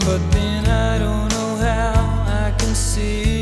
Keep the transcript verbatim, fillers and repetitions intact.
but then I don't know how I can see